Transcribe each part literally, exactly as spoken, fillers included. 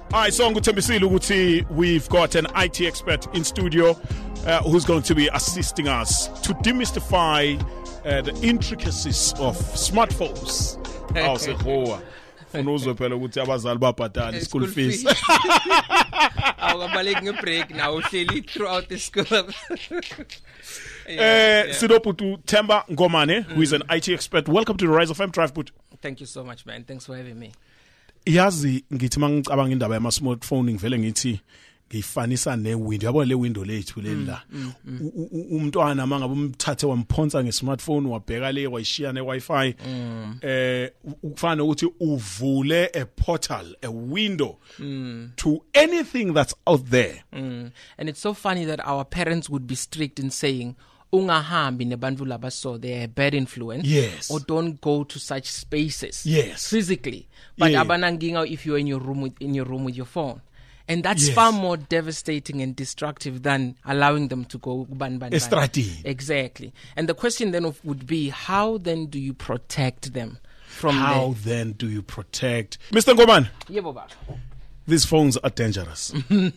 Alright, so ngutembisile ukuthi we've got an I T expert in studio uh, who's going to be assisting us to demystify uh, the intricacies of smartphones. Awusehowa. Funa uzwe phela ukuthi abazali babhadala school fees. Awubaleki ngebreak now uhleli throughout the school. Eh Sidoputu Themba Ngomane, who is an I T expert. Welcome to the Rise of M Drive Put. Thank you so much, man. Thanks for having me. Yazi ngithi mangicabanga indaba yama smartphone ngivele ngithi ngifanisa ne window yabo le window lethu le la umntwana mangabe umthathe wamphonsa ngesmartphone wabheka le wayishiya ne Wi-Fi eh ukufana ukuthi uvule a portal, a window mm. to anything that's out there. Mm. And it's so funny that our parents would be strict in saying ungahambi nebantu laba so they're a bad influence, yes, or don't go to such spaces, yes, physically, but yeah. abananginga if you're in your room with, in your room with your phone. And that's yes. far more devastating and destructive than allowing them to go ban ban ban. Exactly. And the question then of, would be, how then do you protect them from how the... then do you protect Mister Ngoman? Yeah, Boba. These phones are dangerous.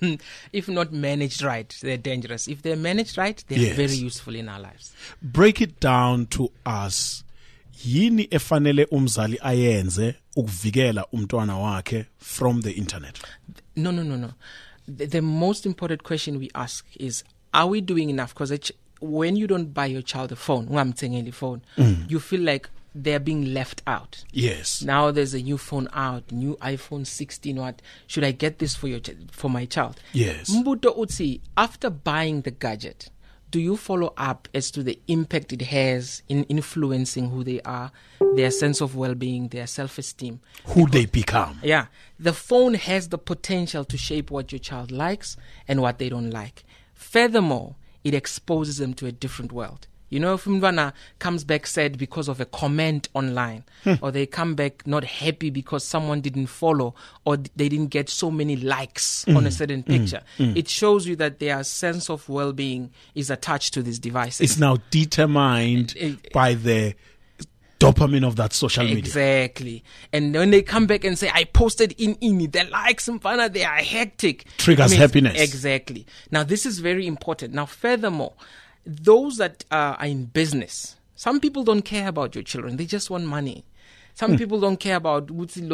If not managed right, they're dangerous. If they're managed right, they're yes. very useful in our lives. Break it down to us. Yini efanele umzali ayenze ukuvikela umntwana wakhe from the internet? No, no, no, no. The, the most important question we ask is, are we doing enough? Because ch- when you don't buy your child a phone, phone, mm. you feel like they're being left out. Yes. Now there's a new phone out, new iPhone sixteen. What should I get this for your ch- for my child? Yes. Mbuto Utsi, after buying the gadget, do you follow up as to the impact it has in influencing who they are, their sense of well-being, their self-esteem? Who because, they become. Yeah. The phone has the potential to shape what your child likes and what they don't like. Furthermore, it exposes them to a different world. You know, if Mvana comes back sad because of a comment online, hmm. or they come back not happy because someone didn't follow, or they didn't get so many likes mm. on a certain picture, mm. Mm. it shows you that their sense of well-being is attached to these devices. It's now determined it, it, by the dopamine of that social media. Exactly. And when they come back and say, I posted in ini, the likes Mvana, they are hectic. Triggers I mean, happiness. Exactly. Now, this is very important. Now, furthermore, those that uh, are in business, some people don't care about your children. They just want money. Some hmm. people don't care about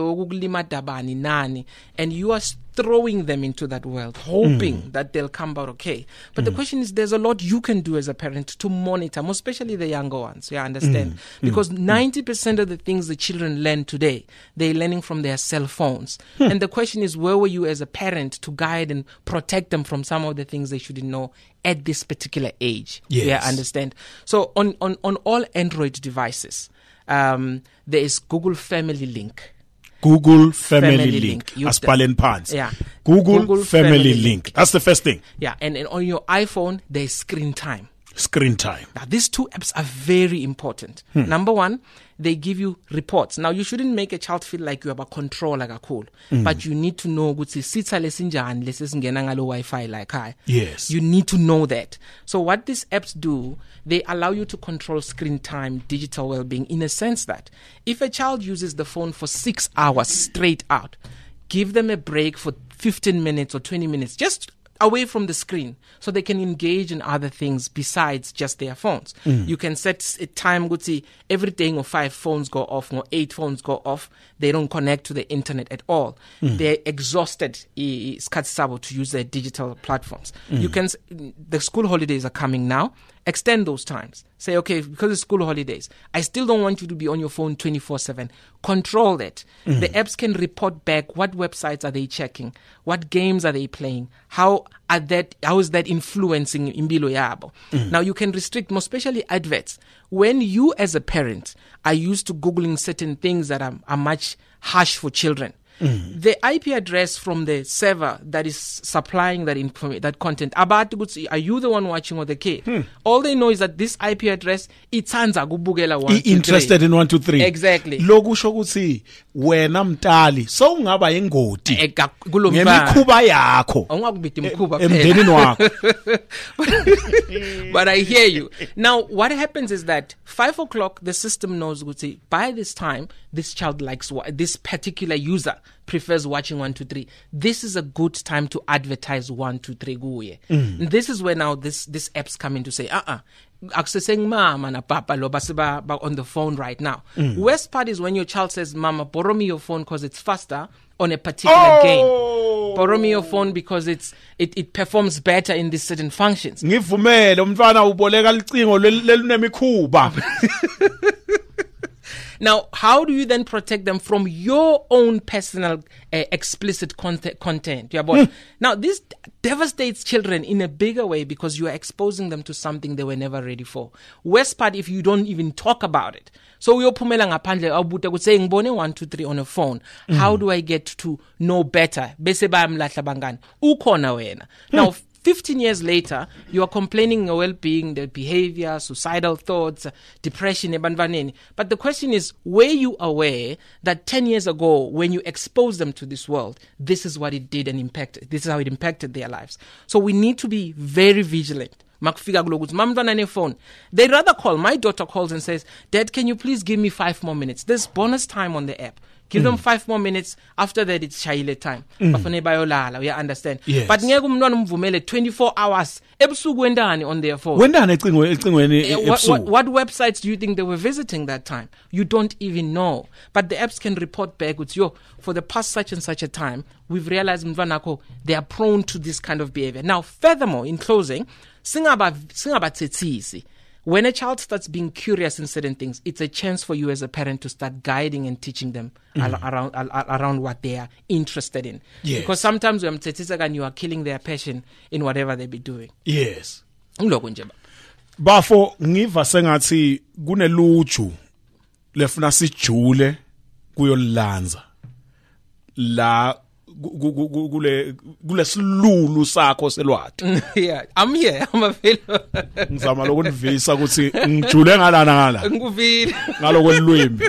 nani, and you are throwing them into that world, hoping mm. that they'll come out okay. But mm. the question is, there's a lot you can do as a parent to monitor, most especially the younger ones. You understand? Mm. Because mm. ninety percent of the things the children learn today, they're learning from their cell phones. Hmm. And the question is, where were you as a parent to guide and protect them from some of the things they shouldn't know at this particular age? Yes. Yeah, understand? So on, on, on all Android devices, Um, there is Google Family Link. Google Family, Family Link. Link. Aspalen Pants. Yeah. Google, Google Family, Family Link. Link. That's the first thing. Yeah. And, and on your iPhone, there's Screen Time. Screen Time. Now, these two apps are very important. Hmm. Number one, they give you reports. Now, you shouldn't make a child feel like you have a control like a cool, mm. but you need to know Wi-Fi like I. Yes. You need to know that. So what these apps do, they allow you to control screen time, digital well-being, in a sense that if a child uses the phone for six hours straight out, give them a break for fifteen minutes or twenty minutes, just away from the screen, so they can engage in other things besides just their phones. Mm. You can set a time, go see every day or five phones go off or eight phones go off. They don't connect to the internet at all. Mm. They're exhausted to use their digital platforms. Mm. You can, the school holidays are coming now. Extend those times. Say, okay, because it's school holidays, I still don't want you to be on your phone twenty-four seven. Control that. Mm. The apps can report back what websites are they checking, what games are they playing, how are that, how is that influencing Imbilo Yabo. Mm. Now you can restrict, more especially adverts. When you as a parent are used to Googling certain things that are, are much harsh for children, Mm. the I P address from the server that is supplying that inform- that content, about are you the one watching or the kid? Hmm. All they know is that this I P address, it's one, interested in one, two, three. Exactly. Logo shokuthi wena mtali so ungaba ingoti ngemikhuba yakho emndenini wakho. But I hear you. Now what happens is that five o'clock the system knows by this time this child likes wa- this particular user prefers watching one two three. This is a good time to advertise one two three kuye. Mm. And this is where now this this apps come in to say, uh-uh, accessing mama na papa lo basiba on the phone right now. Mm. Worst part is when your child says, mama, borrow me your phone because it's faster on a particular oh! game. Borrow me your phone because it's it, it performs better in these certain functions. Ngivumele umntwana uboleka licingo lelunemikhuba. Now, how do you then protect them from your own personal uh, explicit content? content? Mm. Now, this devastates children in a bigger way because you are exposing them to something they were never ready for. Worst part, if you don't even talk about it. So, uyopumela ngaphandle awubuta kuthi ngibone one two three on a phone. Mm. How do I get to know better? Bese bayamlahla bangani. Ukhona wena. Now, fifteen years later, you are complaining of well-being, the behavior, suicidal thoughts, depression, ebantwaneni. But the question is, were you aware that ten years ago, when you exposed them to this world, this is what it did and impacted, this is how it impacted their lives. So we need to be very vigilant. Phone. They rather call, my daughter calls and says, Dad, can you please give me five more minutes? There's bonus time on the app. Give mm. them five more minutes. After that, it's shayile time. Mm. We understand. Yes. But twenty-four hours on their phone. When what, what, what websites do you think they were visiting that time? You don't even know. But the apps can report back with you. For the past such and such a time, we've realized they are prone to this kind of behavior. Now, furthermore, in closing, when a child starts being curious in certain things, it's a chance for you as a parent to start guiding and teaching them mm. al- around al- around what they are interested in. Yes. Because sometimes when you are killing their passion in whatever they be doing. Yes. Bafo ngiva sengathi kuneluju lefuna sijule kuyolanza la kule kule silulu sakho selwati. Yeah, I'm here. I'm available. Ngizama lokunivisa ukuthi ngijule ngalana ngala. Ngikuvile. Ngalokwelwimi.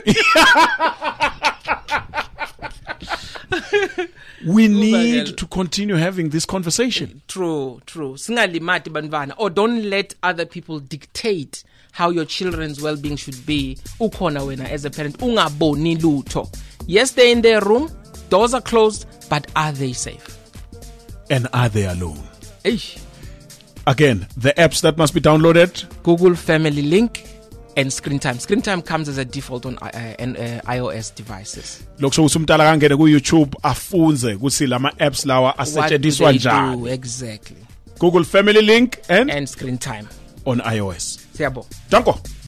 We need to continue having this conversation. True, true. Singalimati bantwana, or don't let other people dictate how your children's well-being should be. Ukhona wena as a parent ungaboni lutho. Yes, they're in their room, doors are closed, but are they safe? And are they alone? Eish. Again, the apps that must be downloaded: Google Family Link and Screen Time. Screen Time comes as a default on uh, uh, iOS devices. Lokusho ukuthi umntala kangene ku YouTube afunze ukuthi lama apps lawa asetshenziswa njani. Exactly. Google Family Link and and Screen Time on iOS. Siyabo. Danko.